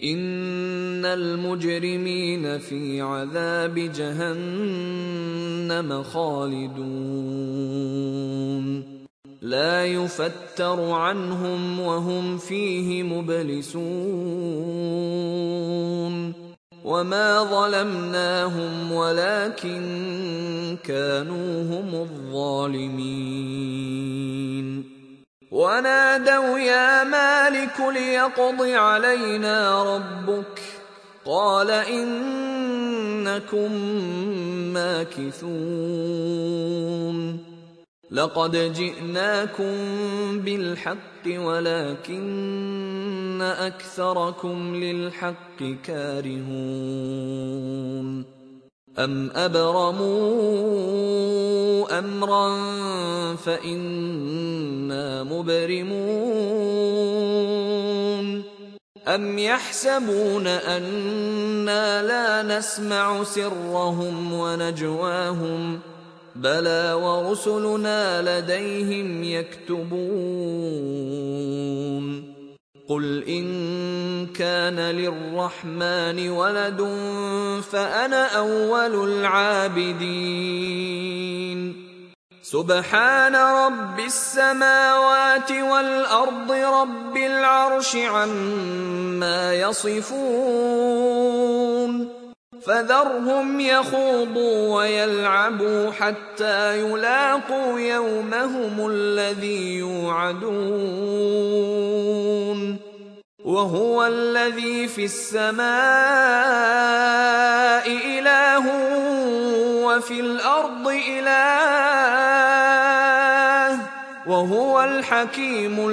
إن المجرمين في عذاب جهنم خالدون لا يفتر عنهم وهم فيه مبلسون وما ظلمناهم ولكن كانوا هم الظالمين ونادوا يا مالك ليقض علينا ربك قال إنكم ماكثون لقد جئناكم بالحق ولكن أكثركم للحق كارهون أم أبرموا أمرا فإنا مبرمون أم يحسبون أنا لا نسمع سرهم ونجواهم بلى ورسلنا لديهم يكتبون قل إن كان للرحمن ولد فأنا أول العابدين سبحان رب السماوات والأرض رب العرش عما يصفون فذرهم يخوضوا ويلعبوا حتى يلاقوا يومهم الذي يوعدون وهو الذي في السماء إله وفي الأرض إله وهو الحكيم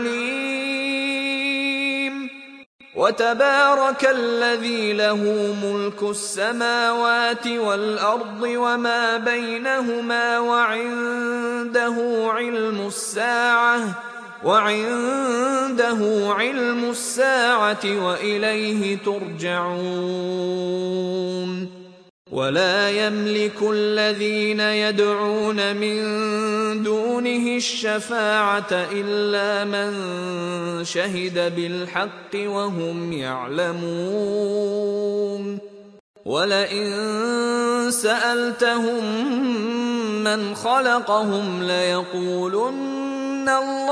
العليم وتبارك الذي له ملك السماوات والأرض وما بينهما وعنده علم الساعة وإليه ترجعون ولا يملك الذين يدعون من دونه الشفاعة إلا من شهد بالحق وهم يعلمون ولئن سألتهم من خلقهم ليقولن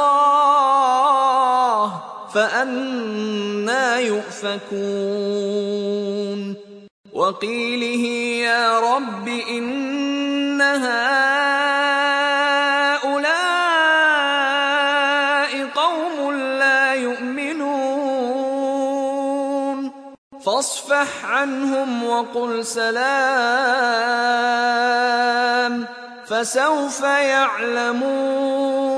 الله فأنى يؤفكون وقيله يا رب إن هؤلاء قوم لا يؤمنون فاصفح عنهم وقل سلام فسوف يعلمون